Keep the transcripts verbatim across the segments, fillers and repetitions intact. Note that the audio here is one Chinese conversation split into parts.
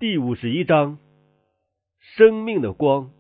第五十一章，生命的光。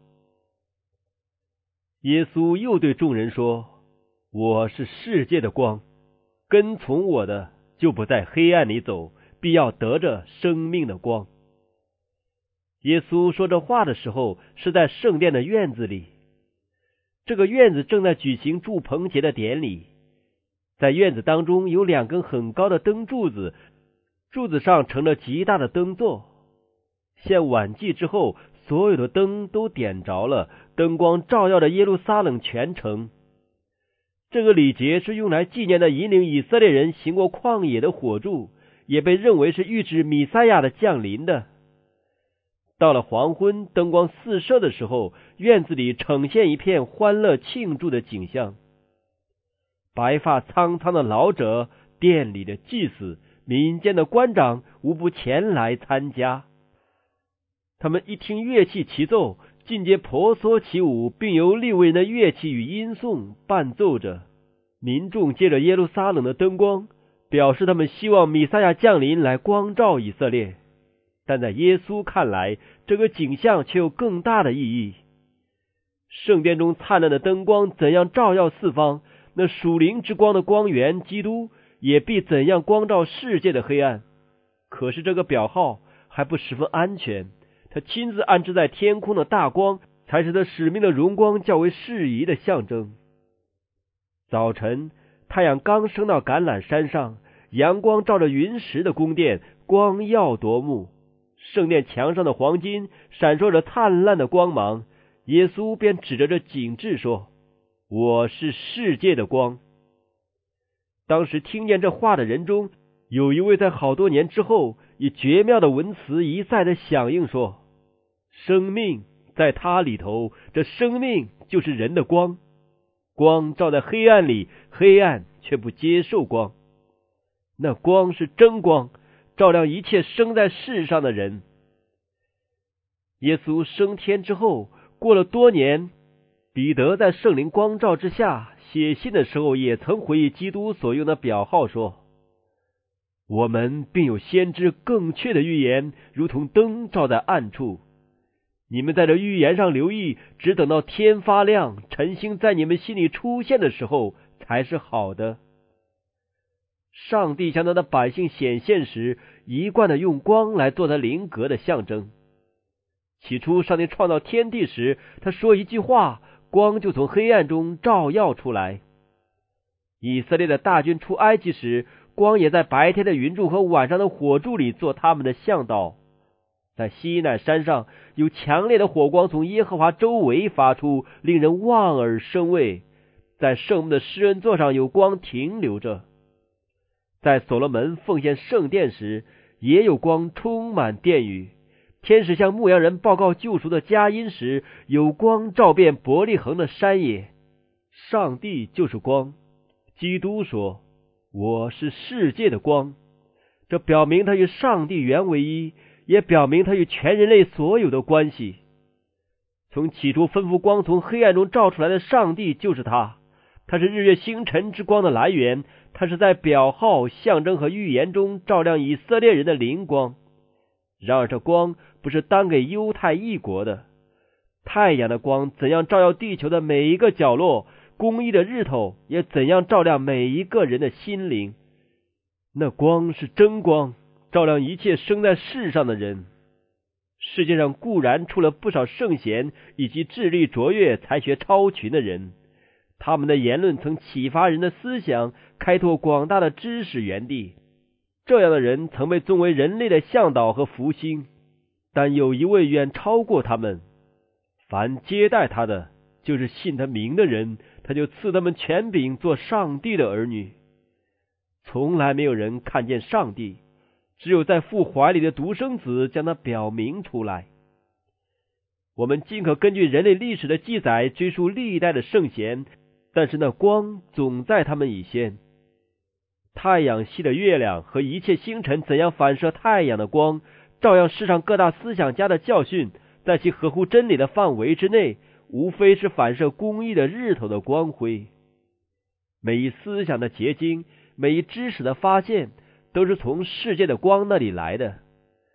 耶稣又对众人说：我是世界的光，跟从我的就不在黑暗里走，必要得着生命的光。耶稣说这话的时候，是在圣殿的院子里。这个院子正在举行祝棚节的典礼，在院子当中有两根很高的灯柱子，柱子上盛着极大的灯座。献晚祭之后，所有的灯都点着了，灯光照耀着耶路撒冷全城。这个礼节是用来纪念的引领以色列人行过旷野的火柱，也被认为是预指弥赛亚的降临的。到了黄昏，灯光四射的时候，院子里呈现一片欢乐庆祝的景象。白发苍苍的老者、殿里的祭司、民间的官长无不前来参加。他们一听乐器齐奏，尽皆婆娑起舞，并由利未人的乐器与音颂伴奏着。民众借着耶路撒冷的灯光，表示他们希望弥赛亚降临来光照以色列。但在耶稣看来，这个景象却有更大的意义。圣殿中灿烂的灯光怎样照耀四方，那属灵之光的光源基督也必怎样光照世界的黑暗。可是这个表号还不十分安全，他亲自安置在天空的大光，才是他使命的荣光较为适宜的象征。早晨，太阳刚升到橄榄山上，阳光照着云石的宫殿，光耀夺目。圣殿墙上的黄金闪烁着灿烂的光芒，耶稣便指着这景致说：我是世界的光。当时听见这话的人中，有一位在好多年之后以绝妙的文词一再的响应说：生命在他里头，这生命就是人的光。光照在黑暗里，黑暗却不接受光。那光是真光，照亮一切生在世上的人。耶稣升天之后，过了多年，彼得在圣灵光照之下写信的时候，也曾回忆基督所用的表号说：我们并有先知更确的预言，如同灯照在暗处。你们在这预言上留意，只等到天发亮，晨星在你们心里出现的时候，才是好的。上帝向他的百姓显现时，一贯的用光来做他灵格的象征。起初上帝创造天地时，他说一句话，光就从黑暗中照耀出来。以色列的大军出埃及时，光也在白天的云柱和晚上的火柱里做他们的向导。在西奈山上，有强烈的火光从耶和华周围发出，令人望而生畏。在圣墓的施恩座上有光停留着。在所罗门奉献圣殿时，也有光充满殿宇。天使向牧羊人报告救赎的佳音时，有光照遍伯利恒的山野。上帝就是光。基督说：我是世界的光。这表明他与上帝原为一，也表明他与全人类所有的关系。从起初吩咐光从黑暗中照出来的上帝就是他，他是日月星辰之光的来源，他是在表号、象征和预言中照亮以色列人的灵光。然而这光不是单给犹太一国的，太阳的光怎样照耀地球的每一个角落，公义的日头也怎样照亮每一个人的心灵。那光是真光，照亮一切生在世上的人。世界上固然出了不少圣贤以及智力卓越、才学超群的人，他们的言论曾启发人的思想，开拓广大的知识园地。这样的人曾被尊为人类的向导和福星，但有一位远超过他们。凡接待他的，就是信他名的人，他就赐他们权柄做上帝的儿女。从来没有人看见上帝，只有在父怀里的独生子将他表明出来。我们尽可根据人类历史的记载追溯历代的圣贤，但是那光总在他们以先。太阳系的月亮和一切星辰怎样反射太阳的光，照样世上各大思想家的教训，在其合乎真理的范围之内，无非是反射公义的日头的光辉。每一思想的结晶，每一知识的发现，都是从世界的光那里来的。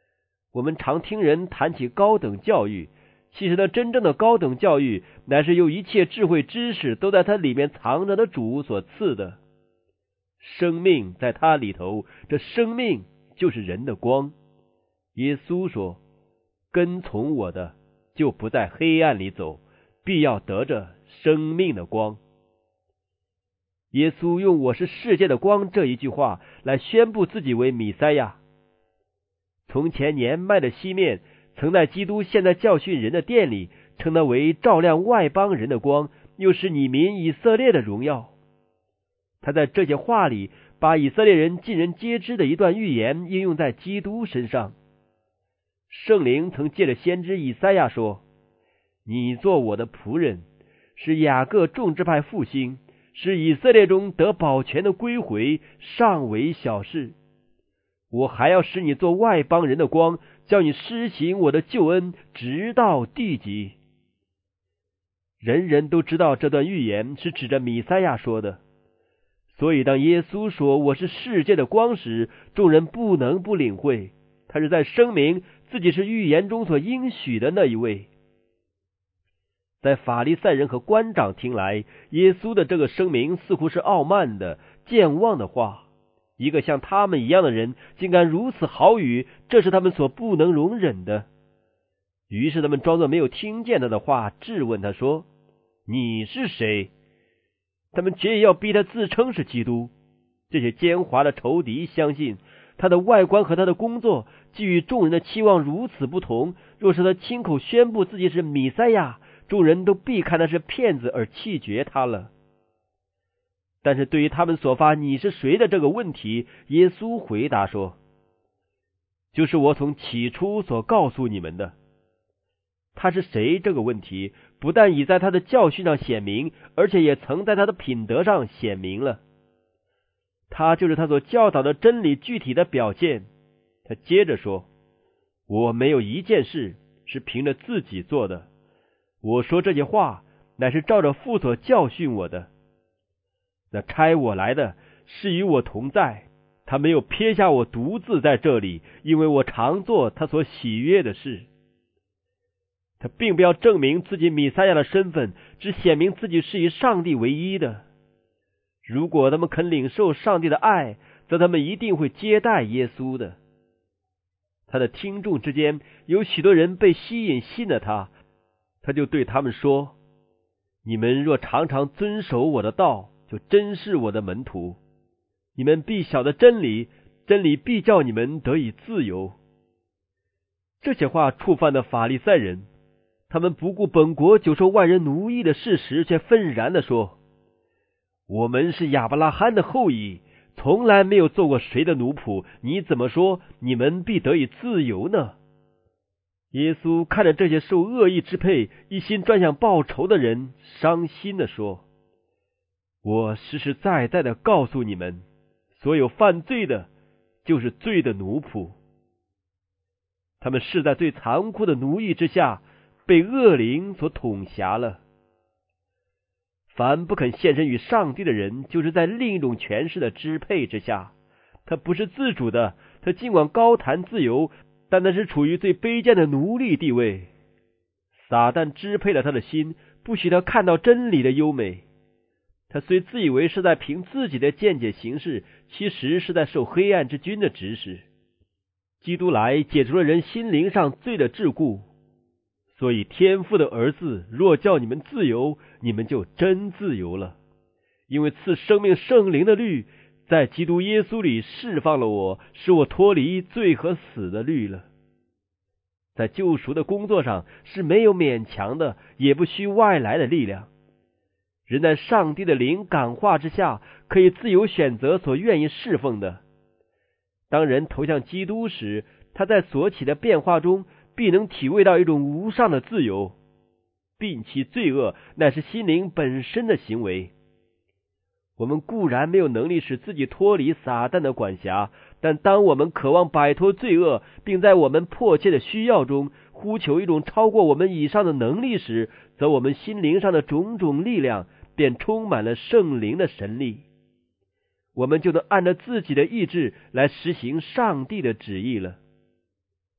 我们常听人谈起高等教育，其实呢，真正的高等教育乃是由一切智慧知识都在它里面藏着的主所赐的。生命在它里头，这生命就是人的光。耶稣说，跟从我的就不在黑暗里走，必要得着生命的光。耶稣用我是世界的光这一句话来宣布自己为弥赛亚。从前年迈的西面曾在基督现在教训人的殿里称他为照亮外邦人的光，又是你民以色列的荣耀。他在这些话里把以色列人尽人皆知的一段预言应用在基督身上。圣灵曾借着先知以赛亚说，你做我的仆人，使雅各众支派复兴，使以色列中得保全的归回，尚为小事。我还要使你做外邦人的光，叫你施行我的救恩，直到地极。人人都知道这段预言是指着弥赛亚说的，所以当耶稣说我是世界的光时，众人不能不领会，他是在声明自己是预言中所应许的那一位。在法利赛人和官长听来，耶稣的这个声明似乎是傲慢的、健忘的话。一个像他们一样的人竟敢如此豪语，这是他们所不能容忍的。于是他们装作没有听见他的话，质问他说，你是谁？他们决意要逼他自称是基督。这些奸猾的仇敌相信他的外观和他的工作既与众人的期望如此不同，若是他亲口宣布自己是弥赛亚，众人都必看他是骗子而弃绝他了。但是对于他们所发你是谁的这个问题，耶稣回答说，就是我从起初所告诉你们的。他是谁这个问题不但已在他的教训上显明，而且也曾在他的品德上显明了。他就是他所教导的真理具体的表现。他接着说，我没有一件事是凭着自己做的，我说这些话乃是照着父所教训我的。那差我来的是与我同在，他没有撇下我独自在这里，因为我常做他所喜悦的事。他并不要证明自己弥赛亚的身份，只显明自己是以上帝为一的。如果他们肯领受上帝的爱，则他们一定会接待耶稣的。他的听众之间有许多人被吸引信了他，他就对他们说，你们若常常遵守我的道，就真是我的门徒。你们必晓得真理，真理必叫你们得以自由。这些话触犯了法利赛人，他们不顾本国久受万人奴役的事实，却愤然地说，我们是亚伯拉罕的后裔，从来没有做过谁的奴仆，你怎么说你们必得以自由呢？耶稣看着这些受恶意支配、一心专想报仇的人，伤心地说，我实实在在的告诉你们，所有犯罪的就是罪的奴仆。他们是在最残酷的奴役之下，被恶灵所统辖了。凡不肯献身于上帝的人，就是在另一种权势的支配之下。他不是自主的，他尽管高谈自由，但那是处于最卑贱的奴隶地位。撒旦支配了他的心，不许他看到真理的优美。他虽自以为是在凭自己的见解行事，其实是在受黑暗之君的指使。基督来解除了人心灵上罪的桎梏，所以天父的儿子若叫你们自由，你们就真自由了。因为赐生命圣灵的律在基督耶稣里释放了我，使我脱离罪和死的律了。在救赎的工作上是没有勉强的，也不需外来的力量。人在上帝的灵感化之下，可以自由选择所愿意侍奉的。当人投向基督时，他在所起的变化中必能体味到一种无上的自由。摒弃罪恶乃是心灵本身的行为。我们固然没有能力使自己脱离撒旦的管辖，但当我们渴望摆脱罪恶，并在我们迫切的需要中呼求一种超过我们以上的能力时，则我们心灵上的种种力量便充满了圣灵的神力，我们就能按照自己的意志来实行上帝的旨意了。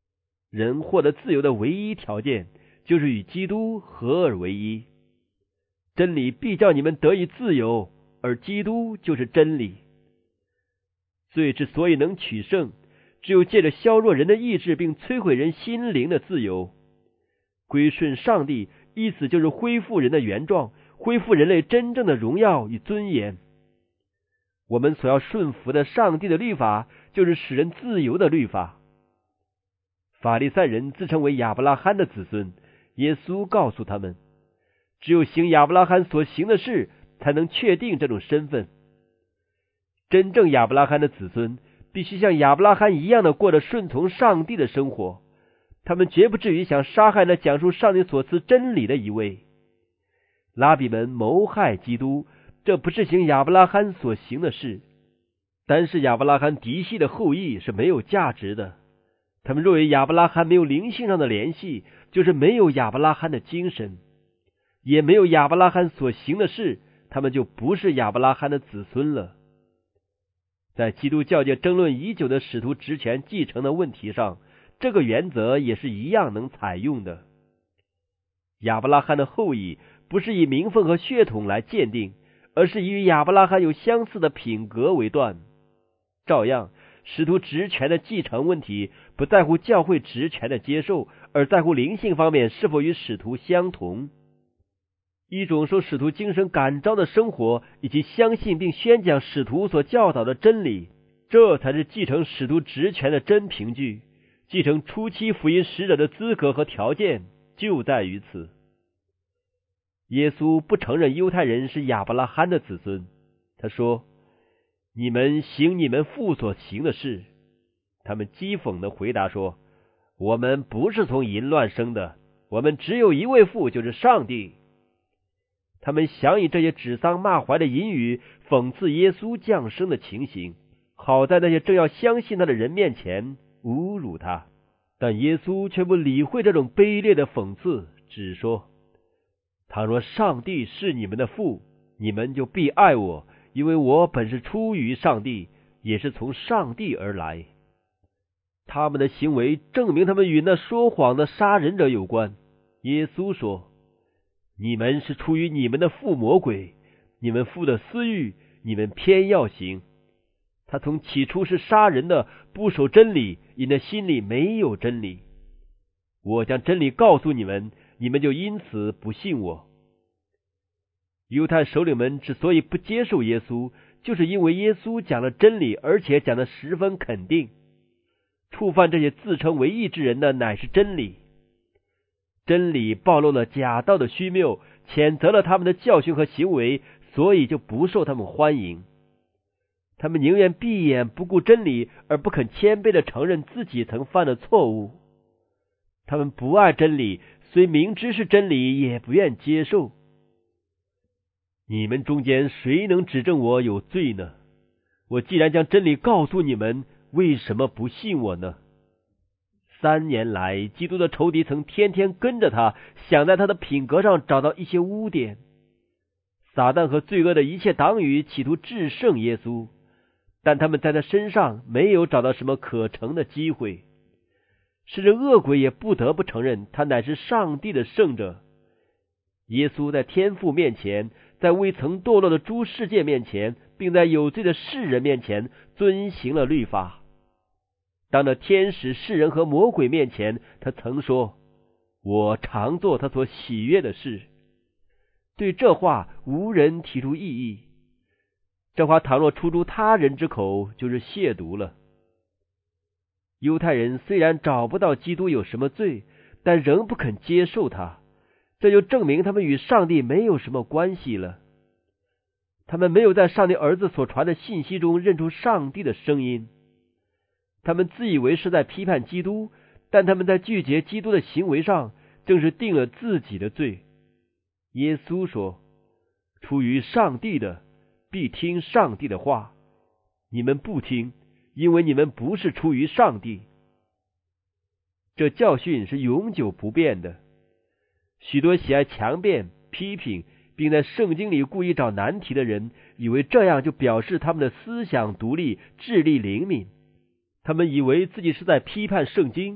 人获得自由的唯一条件就是与基督合而为一。真理必叫你们得以自由，而基督就是真理。罪之所以能取胜，只有借着削弱人的意志并摧毁人心灵的自由。归顺上帝，意思就是恢复人的原状，恢复人类真正的荣耀与尊严。我们所要顺服的上帝的律法，就是使人自由的律法。法利赛人自称为亚伯拉罕的子孙，耶稣告诉他们，只有行亚伯拉罕所行的事，才能确定这种身份。真正亚伯拉罕的子孙必须像亚伯拉罕一样的过着顺从上帝的生活，他们绝不至于想杀害那讲述上帝所赐真理的一位。拉比们谋害基督，这不是行亚伯拉罕所行的事。单是亚伯拉罕嫡系的后裔是没有价值的。他们若与亚伯拉罕没有灵性上的联系，就是没有亚伯拉罕的精神，也没有亚伯拉罕所行的事，他们就不是亚伯拉罕的子孙了。在基督教界争论已久的使徒职权继承的问题上，这个原则也是一样能采用的。亚伯拉罕的后裔不是以名分和血统来鉴定，而是以与亚伯拉罕有相似的品格为断。照样，使徒职权的继承问题不在乎教会职权的接受，而在乎灵性方面是否与使徒相同。一种受使徒精神感召的生活，以及相信并宣讲使徒所教导的真理，这才是继承使徒职权的真凭据。继承初期福音使者的资格和条件就在于此。耶稣不承认犹太人是亚伯拉罕的子孙，他说，你们行你们父所行的事。他们讥讽地回答说，我们不是从淫乱生的，我们只有一位父，就是上帝。他们想以这些指桑骂槐的淫语讽刺耶稣降生的情形，好在那些正要相信他的人面前侮辱他。但耶稣却不理会这种卑劣的讽刺，只说，倘若上帝是你们的父，你们就必爱我，因为我本是出于上帝，也是从上帝而来。他们的行为证明他们与那说谎的杀人者有关。耶稣说，你们是出于你们的父魔鬼，你们父的私欲，你们偏要行。他从起初是杀人的，不守真理，因那心里没有真理。我将真理告诉你们，你们就因此不信我。犹太首领们之所以不接受耶稣，就是因为耶稣讲了真理，而且讲得十分肯定。触犯这些自称为义之人的乃是真理。真理暴露了假道的虚谬，谴责了他们的教训和行为，所以就不受他们欢迎。他们宁愿闭眼不顾真理，而不肯谦卑地承认自己曾犯的错误。他们不爱真理，虽明知是真理，也不愿接受。你们中间谁能指证我有罪呢？我既然将真理告诉你们，为什么不信我呢？三年来，基督的仇敌曾天天跟着他，想在他的品格上找到一些污点。撒旦和罪恶的一切党羽企图制胜耶稣，但他们在他身上没有找到什么可乘的机会。甚至恶鬼也不得不承认他乃是上帝的圣者。耶稣在天父面前，在未曾堕落的诸世界面前，并在有罪的世人面前遵行了律法。当着天使、世人和魔鬼面前，他曾说，我常做他所喜悦的事。对这话无人提出异议。这话倘若出诸他人之口，就是亵渎了。犹太人虽然找不到基督有什么罪，但仍不肯接受他，这就证明他们与上帝没有什么关系了。他们没有在上帝儿子所传的信息中认出上帝的声音。他们自以为是在批判基督，但他们在拒绝基督的行为上正是定了自己的罪。耶稣说，出于上帝的必听上帝的话，你们不听，因为你们不是出于上帝。这教训是永久不变的。许多喜爱强辩、批评，并在圣经里故意找难题的人，以为这样就表示他们的思想独立、智力灵敏。他们以为自己是在批判圣经，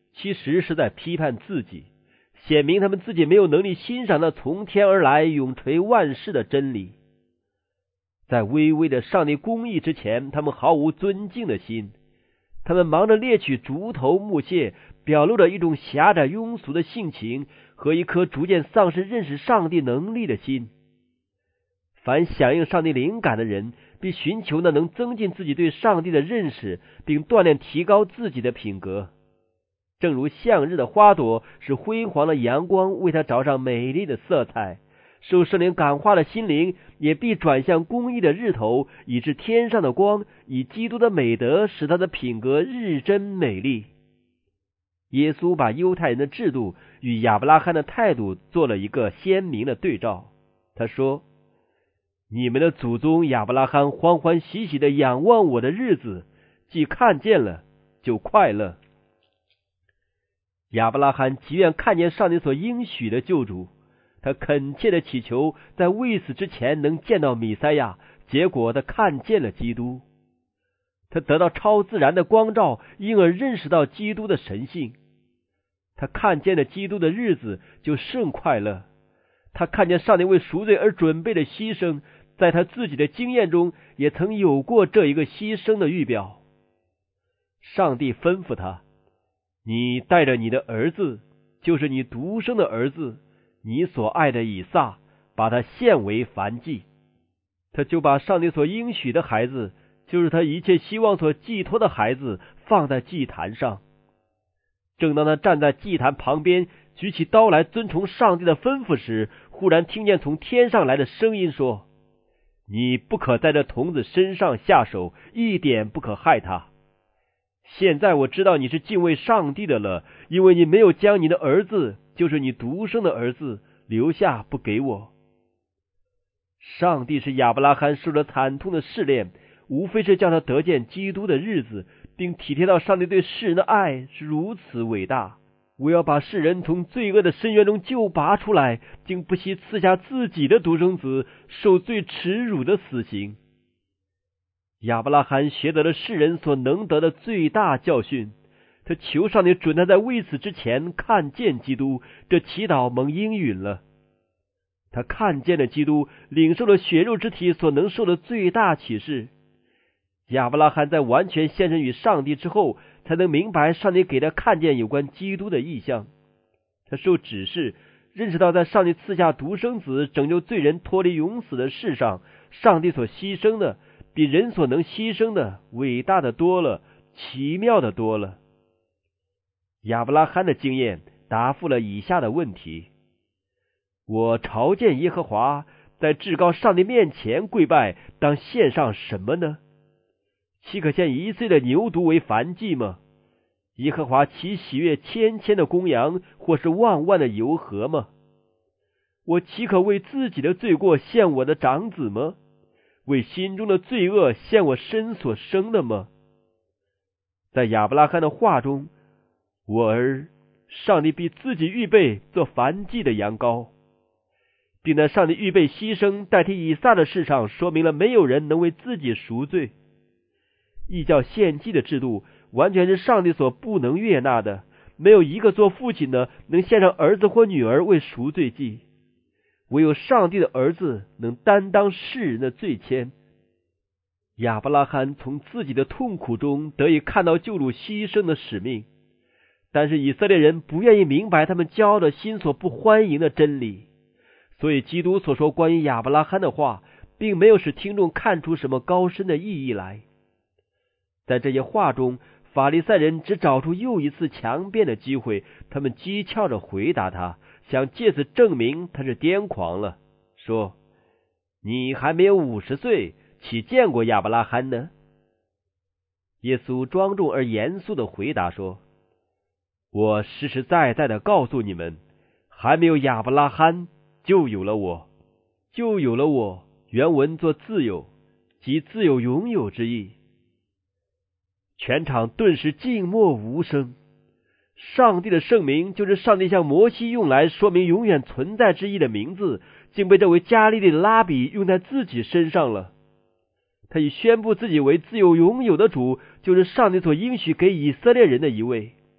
其实是在批判自己，显明他们自己没有能力欣赏那从天而来永垂万世的真理。在微微的上帝公义之前，他们毫无尊敬的心，他们忙着猎取竹头木屑，表露着一种狭窄庸俗的性情和一颗逐渐丧失认识上帝能力的心。凡响应上帝灵感的人，必寻求那能增进自己对上帝的认识，并锻炼提高自己的品格。正如向日的花朵使辉煌的阳光为它着上美丽的色彩，受圣灵感化的心灵也必转向公义的日头，以致天上的光以基督的美德使他的品格日臻美丽。耶稣把犹太人的制度与亚伯拉罕的态度做了一个鲜明的对照。他说，你们的祖宗亚伯拉罕欢欢喜喜地仰望我的日子，既看见了就快乐。亚伯拉罕极愿看见上帝所应许的救主，他恳切地祈求在未死之前能见到弥赛亚，结果他看见了基督。他得到超自然的光照，因而认识到基督的神性。他看见了基督的日子就甚快乐。他看见上帝为赎罪而准备的牺牲，在他自己的经验中也曾有过这一个牺牲的预表。上帝吩咐他，你带着你的儿子，就是你独生的儿子，你所爱的以撒，把他献为燔祭。他就把上帝所应许的孩子，就是他一切希望所寄托的孩子，放在祭坛上。正当他站在祭坛旁边，举起刀来遵从上帝的吩咐时，忽然听见从天上来的声音说，你不可在这童子身上下手，一点不可害他。现在我知道你是敬畏上帝的了，因为你没有将你的儿子，就是你独生的儿子，留下不给我。上帝是亚伯拉罕受了惨痛的试炼，无非是叫他得见基督的日子，并体贴到上帝对世人的爱是如此伟大。我要把世人从罪恶的深渊中救拔出来，竟不惜赐下自己的独生子，受最耻辱的死刑。亚伯拉罕学得了世人所能得的最大教训，他求上帝准他在未死之前看见基督，这祈祷蒙应允了。他看见了基督，领受了血肉之体所能受的最大启示。亚伯拉罕在完全献身于上帝之后，才能明白上帝给他看见有关基督的意象。他受指示，认识到在上帝赐下独生子拯救罪人脱离永死的事上，上帝所牺牲的比人所能牺牲的伟大的多了，奇妙的多了。亚伯拉罕的经验答复了以下的问题：我朝见耶和华，在至高上帝面前跪拜，当献上什么呢？岂可献一岁的牛犊为燔祭吗？耶和华岂喜悦千千的公羊，或是万万的油河吗？我岂可为自己的罪过献我的长子吗？为心中的罪恶献我身所生的吗？在亚伯拉罕的话中，我儿，上帝必自己预备做燔祭的羊羔，并在上帝预备牺牲代替以撒的事上，说明了没有人能为自己赎罪。异教献祭的制度完全是上帝所不能悦纳的，没有一个做父亲的能献上儿子或女儿为赎罪祭，唯有上帝的儿子能担当世人的罪愆。亚伯拉罕从自己的痛苦中得以看到救主牺牲的使命，但是以色列人不愿意明白他们骄傲的心所不欢迎的真理，所以基督所说关于亚伯拉罕的话，并没有使听众看出什么高深的意义来。在这些话中，法利赛人只找出又一次强辩的机会，他们讥诮着回答他，想借此证明他是癫狂了，说：你还没有五十岁，岂见过亚伯拉罕呢？耶稣庄重而严肃地回答说：我实实在在地告诉你们，还没有亚伯拉罕，就有了我，就有了我。原文作自有，即自有永有之意。全场顿时静默无声。上帝的圣名，就是上帝向摩西用来说明永远存在之意的名字，竟被这位加利利的拉比用在自己身上了。他已宣布自己为自有永有的主，就是上帝所应许给以色列人的一位。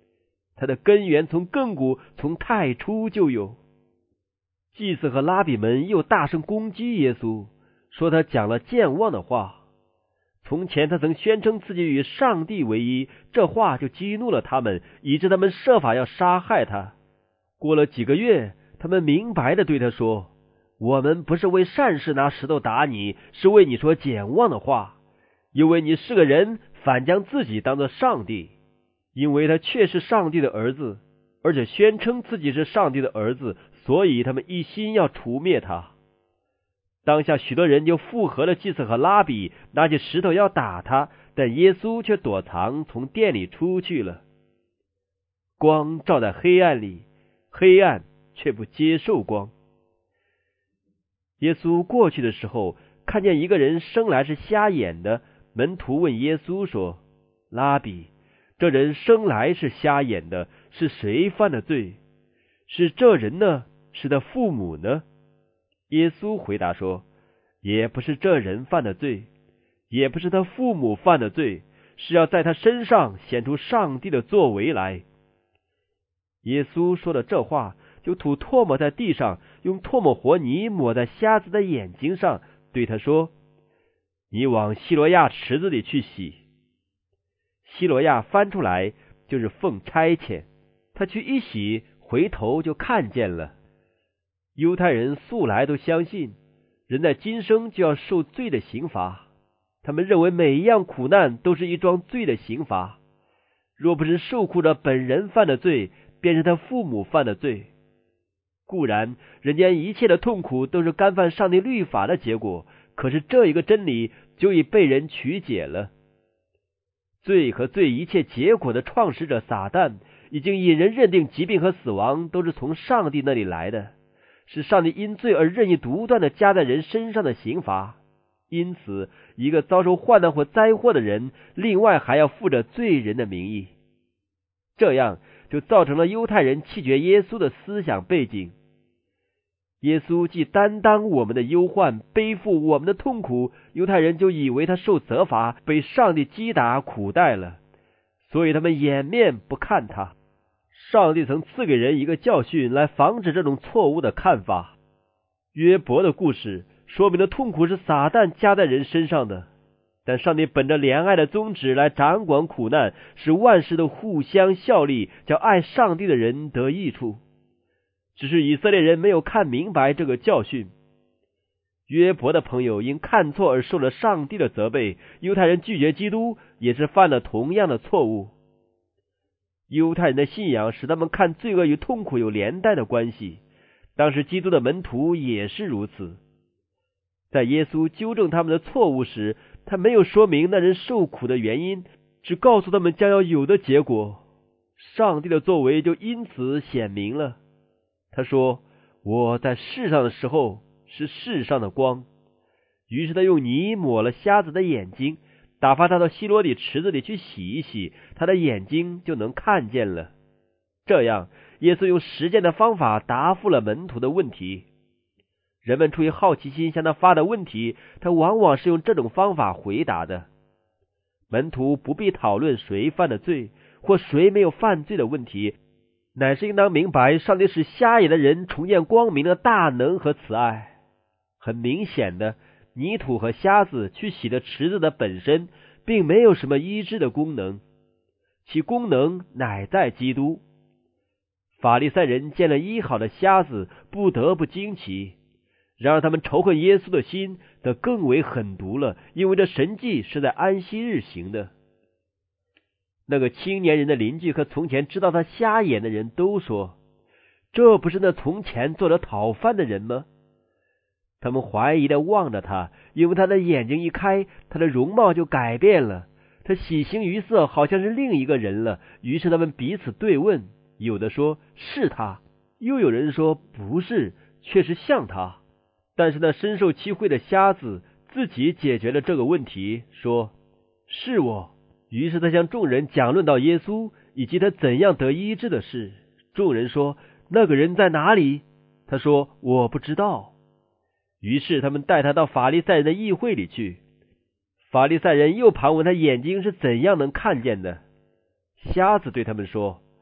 它的根源从亘古从太初就有。祭司和拉比们又大声攻击耶稣，说他讲了健忘的话。从前他曾宣称自己与上帝为一，这话就激怒了他们，以致他们设法要杀害他。过了几个月，他们明白地对他说，我们不是为善事拿石头打你，是为你说健忘的话，因为你是个人，反将自己当作上帝。因为他确是上帝的儿子，而且宣称自己是上帝的儿子，所以他们一心要除灭他。当下许多人就附和了祭司和拉比，拿起石头要打他，但耶稣却躲藏，从店里出去了。光照在黑暗里，黑暗却不接受光。耶稣过去的时候，看见一个人生来是瞎眼的，门徒问耶稣说，拉比，这人生来是瞎眼的，是谁犯的罪？是这人呢？是他父母呢？耶稣回答说，也不是这人犯的罪，也不是他父母犯的罪，是要在他身上显出上帝的作为来。耶稣说了这话，就吐唾沫在地上，用唾沫和泥抹在瞎子的眼睛上，对他说，你往西罗亚池子里去洗。西罗亚翻出来就是奉差遣，他去一洗，回头就看见了。犹太人素来都相信人在今生就要受罪的刑罚，他们认为每一样苦难都是一桩罪的刑罚，若不是受苦者本人犯的罪，便是他父母犯的罪。固然人间一切的痛苦都是干犯上帝律法的结果，可是这一个真理就已被人曲解了。罪和罪一切结果的创始者撒旦已经引人认定疾病和死亡都是从上帝那里来的，是上帝因罪而任意独断的加在人身上的刑罚。因此一个遭受患难或灾祸的人，另外还要负着罪人的名义。这样就造成了犹太人弃绝耶稣的思想背景。耶稣既担当我们的忧患，背负我们的痛苦，犹太人就以为他受责罚，被上帝击打苦待了，所以他们掩面不看他。上帝曾赐给人一个教训来防止这种错误的看法。约伯的故事说明了痛苦是撒旦加在人身上的，但上帝本着怜爱的宗旨来掌管苦难，使万事都互相效力，叫爱上帝的人得益处。只是以色列人没有看明白这个教训。约伯的朋友因看错而受了上帝的责备，犹太人拒绝基督也是犯了同样的错误。犹太人的信仰使他们看罪恶与痛苦有连带的关系，当时基督的门徒也是如此。在耶稣纠正他们的错误时，他没有说明那人受苦的原因，只告诉他们将要有的结果。上帝的作为就因此显明了。他说，我在世上的时候是世上的光。于是他用泥抹了瞎子的眼睛，打发他到西罗底池子里去洗一洗，他的眼睛就能看见了。这样耶稣用实践的方法答复了门徒的问题。人们出于好奇心向他发的问题，他往往是用这种方法回答的。门徒不必讨论谁犯的罪或谁没有犯罪的问题，乃是应当明白上帝使瞎眼的人重见光明的大能和慈爱。很明显的，泥土和瞎子去洗的池子的本身并没有什么医治的功能，其功能乃在基督。法利赛人见了医好的瞎子，不得不惊奇，然而他们仇恨耶稣的心则更为狠毒了，因为这神迹是在安息日行的。那个青年人的邻居和从前知道他瞎眼的人都说，这不是那从前做了讨饭的人吗？他们怀疑地望着他，因为他的眼睛一开，他的容貌就改变了，他喜形于色，好像是另一个人了。于是他们彼此对问，有的说是他，又有人说不是，却是像他。但是那深受其惠的瞎子自己解决了这个问题，说是我。于是他向众人讲论到耶稣以及他怎样得医治的事。众人说，那个人在哪里？他说，我不知道。于是他们带他到法利赛人的议会里去。法利赛人又盘问他眼睛是怎样能看见的。瞎子对他们说，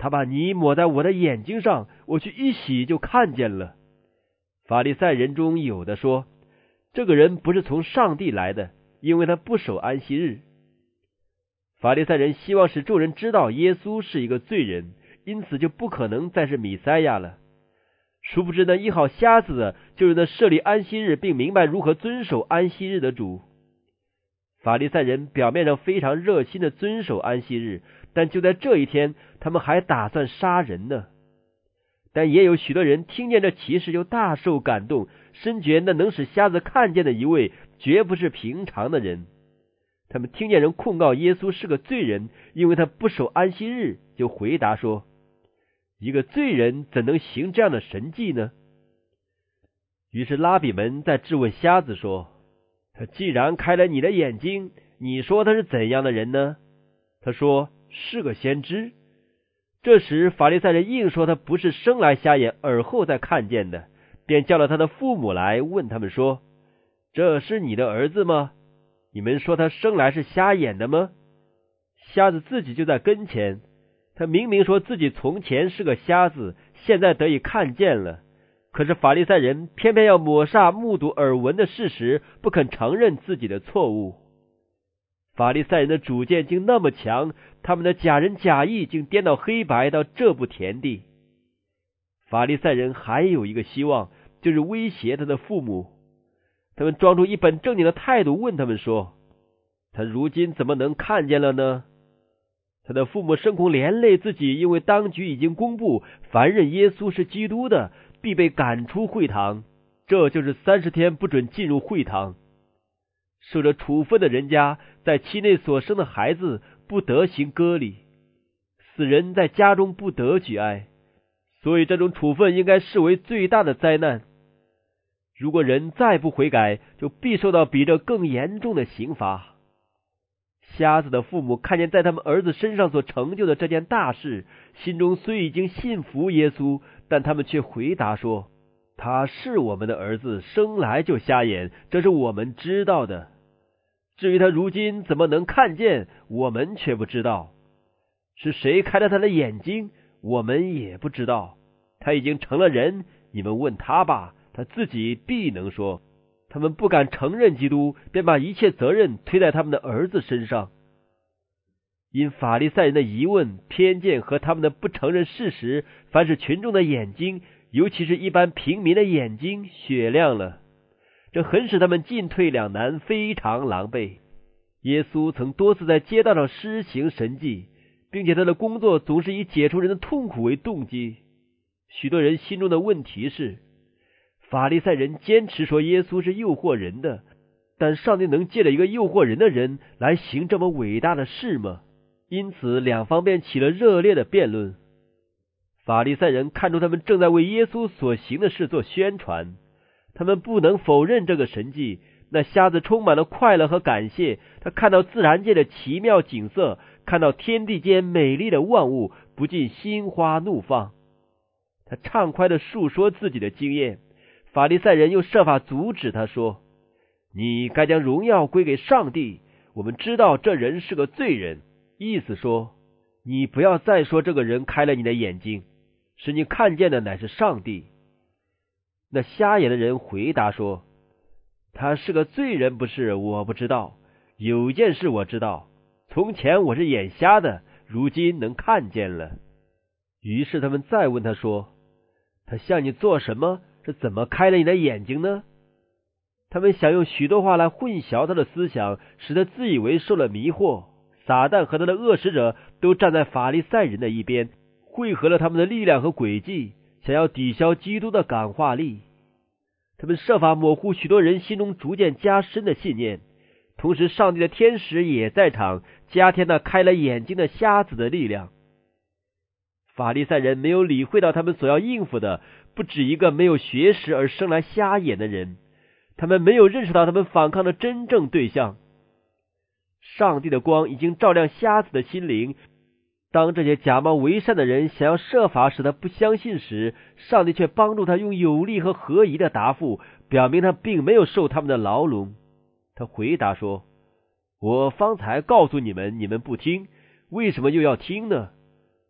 他把泥抹在我的眼睛上，我去一洗就看见了。法利赛人中有的说，这个人不是从上帝来的，因为他不守安息日。法利赛人希望使众人知道耶稣是一个罪人，因此就不可能再是弥赛亚了。殊不知那医好瞎子的就是那设立安息日并明白如何遵守安息日的主。法利赛人表面上非常热心的遵守安息日，但就在这一天，他们还打算杀人呢。但也有许多人听见这奇事就大受感动，深觉那能使瞎子看见的一位绝不是平常的人。他们听见人控告耶稣是个罪人，因为他不守安息日，就回答说，一个罪人怎能行这样的神迹呢？于是拉比们在质问瞎子说，他既然开了你的眼睛，你说他是怎样的人呢？他说是个先知。这时法利赛人硬说他不是生来瞎眼，耳后才看见的，便叫了他的父母来，问他们说，这是你的儿子吗？你们说他生来是瞎眼的吗？瞎子自己就在跟前，他明明说自己从前是个瞎子，现在得以看见了。可是法利赛人偏偏要抹煞目睹耳闻的事实，不肯承认自己的错误。法利赛人的主见竟那么强，他们的假仁假义竟颠倒黑白到这步田地。法利赛人还有一个希望，就是威胁他的父母。他们装出一本正经的态度，问他们说，他如今怎么能看见了呢？他的父母深恐连累自己，因为当局已经公布，凡认耶稣是基督的，必被赶出会堂，这就是三十天不准进入会堂。受着处分的人家，在期内所生的孩子不得行割礼，死人在家中不得举哀，所以这种处分应该视为最大的灾难。如果人再不悔改，就必受到比这更严重的刑罚。瞎子的父母看见在他们儿子身上所成就的这件大事，心中虽已经信服耶稣，但他们却回答说，他是我们的儿子，生来就瞎眼，这是我们知道的。至于他如今怎么能看见，我们却不知道。是谁开了他的眼睛，我们也不知道。他已经成了人，你们问他吧，他自己必能说。他们不敢承认基督，便把一切责任推在他们的儿子身上。因法利赛人的疑问、偏见和他们的不承认事实，凡是群众的眼睛，尤其是一般平民的眼睛雪亮了，这很使他们进退两难，非常狼狈。耶稣曾多次在街道上施行神迹，并且他的工作总是以解除人的痛苦为动机。许多人心中的问题是，法利赛人坚持说耶稣是诱惑人的，但上帝能借着一个诱惑人的人来行这么伟大的事吗？因此两方面起了热烈的辩论。法利赛人看出他们正在为耶稣所行的事做宣传，他们不能否认这个神迹。那瞎子充满了快乐和感谢，他看到自然界的奇妙景色，看到天地间美丽的万物，不禁心花怒放。他畅快地述说自己的经验。法利赛人又设法阻止他，说，你该将荣耀归给上帝，我们知道这人是个罪人。意思说，你不要再说这个人开了你的眼睛，使你看见的乃是上帝。那瞎眼的人回答说，他是个罪人不是，我不知道。有一件事我知道，从前我是眼瞎的，如今能看见了。于是他们再问他说，他向你做什么？是怎么开了你的眼睛呢？他们想用许多话来混淆他的思想，使他自以为受了迷惑。撒旦和他的恶使者都站在法利赛人的一边，汇合了他们的力量和诡计，想要抵消基督的感化力。他们设法模糊许多人心中逐渐加深的信念，同时上帝的天使也在场，加添那开了眼睛的瞎子的力量。法利赛人没有理会到他们所要应付的不止一个没有学识而生来瞎眼的人，他们没有认识到他们反抗的真正对象。上帝的光已经照亮瞎子的心灵，当这些假冒为善的人想要设法使他不相信时，上帝却帮助他用有力和合宜的答复表明他并没有受他们的牢笼。他回答说，我方才告诉你们，你们不听，为什么又要听呢？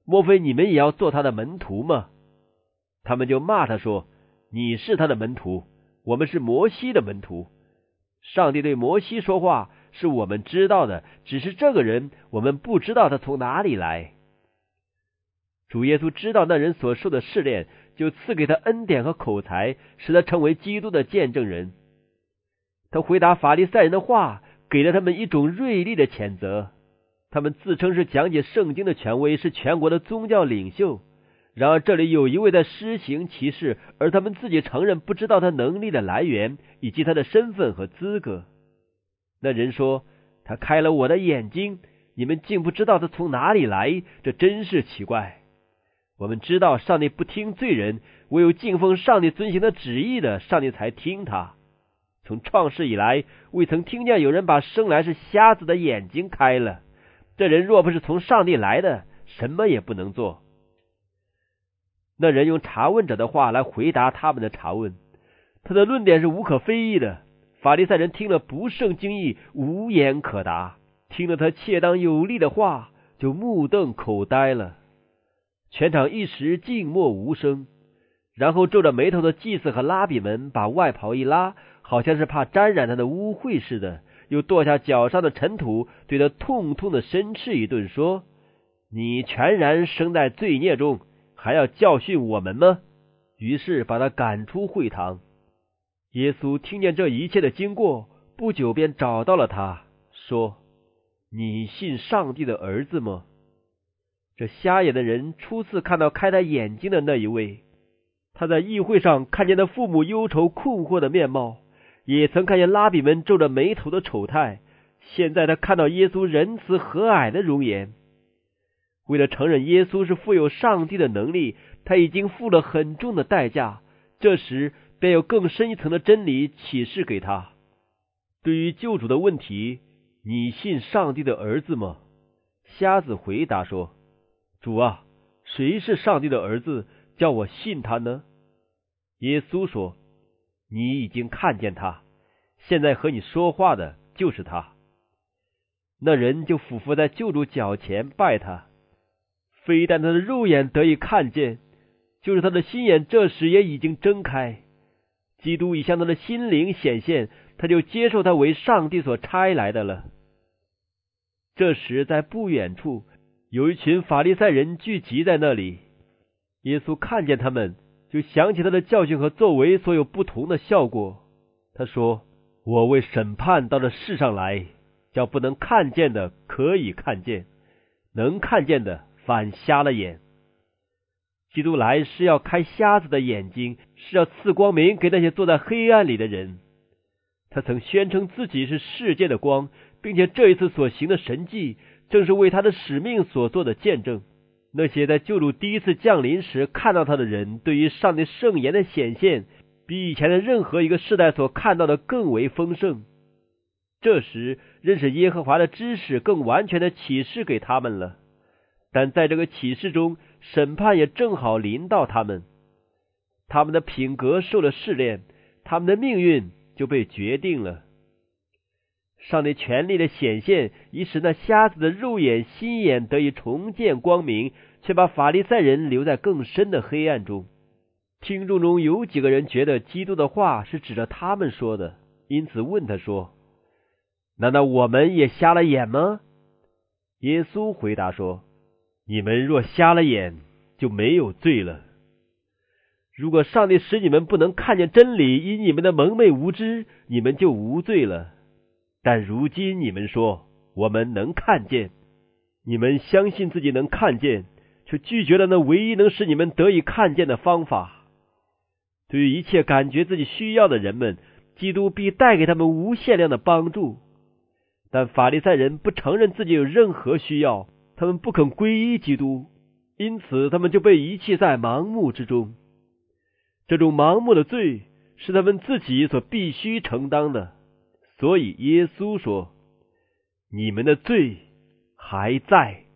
莫非你们也要做他的门徒吗？他们就骂他说，你是他的门徒，我们是摩西的门徒。上帝对摩西说话是我们知道的，只是这个人我们不知道他从哪里来。主耶稣知道那人所受的试炼，就赐给他恩典和口才，使他成为基督的见证人。他回答法利赛人的话，给了他们一种锐利的谴责。他们自称是讲解圣经的权威，是全国的宗教领袖。然而这里有一位在施行奇事，而他们自己承认不知道他能力的来源以及他的身份和资格。那人说，他开了我的眼睛，你们竟不知道他从哪里来，这真是奇怪。我们知道上帝不听罪人，唯有敬奉上帝遵行的旨意的，上帝才听他。从创世以来，未曾听见有人把生来是瞎子的眼睛开了。这人若不是从上帝来的，什么也不能做。那人用查问者的话来回答他们的查问，他的论点是无可非议的。法利赛人听了不胜惊异，无言可答。听了他切当有力的话，就目瞪口呆了。全场一时静默无声。然后皱着眉头的祭司和拉比们把外袍一拉，好像是怕沾染他的污秽似的，又跺下脚上的尘土，对他痛痛的申斥一顿，说，你全然生在罪孽中，还要教训我们吗？于是把他赶出会堂。耶稣听见这一切的经过，不久便找到了他，说，你信上帝的儿子吗？这瞎眼的人初次看到开他眼睛的那一位，他在议会上看见他父母忧愁困惑的面貌，也曾看见拉比们皱着眉头的丑态，现在他看到耶稣仁慈和蔼的容颜。为了承认耶稣是富有上帝的能力，他已经付了很重的代价，这时便有更深一层的真理启示给他。对于救主的问题，你信上帝的儿子吗？瞎子回答说，主啊，谁是上帝的儿子，叫我信他呢？耶稣说，你已经看见他，现在和你说话的就是他。那人就俯伏在救主脚前拜他。非但他的肉眼得以看见，就是他的心眼这时也已经睁开。基督已向他的心灵显现，他就接受他为上帝所差来的了。这时在不远处有一群法利赛人聚集在那里，耶稣看见他们，就想起他的教训和作为所有不同的效果。他说，我为审判到这世上来，叫不能看见的可以看见，能看见的反瞎了眼。基督来是要开瞎子的眼睛，是要赐光明给那些坐在黑暗里的人。他曾宣称自己是世界的光，并且这一次所行的神迹正是为他的使命所做的见证。那些在救主第一次降临时看到他的人，对于上帝圣言的显现比以前的任何一个世代所看到的更为丰盛。这时认识耶和华的知识更完全的启示给他们了，但在这个启示中，审判也正好临到他们。他们的品格受了试炼，他们的命运就被决定了。上帝权力的显现，以使那瞎子的肉眼心眼得以重见光明，却把法利赛人留在更深的黑暗中。听众中有几个人觉得基督的话是指着他们说的，因此问他说，难道我们也瞎了眼吗？耶稣回答说，你们若瞎了眼，就没有罪了。如果上帝使你们不能看见真理，因你们的蒙昧无知，你们就无罪了。但如今你们说，我们能看见，你们相信自己能看见，却拒绝了那唯一能使你们得以看见的方法。对于一切感觉自己需要的人们，基督必带给他们无限量的帮助。但法利赛人不承认自己有任何需要，他们不肯皈依基督，因此他们就被遗弃在盲目之中。这种盲目的罪是他们自己所必须承担的。所以耶稣说，你们的罪还在。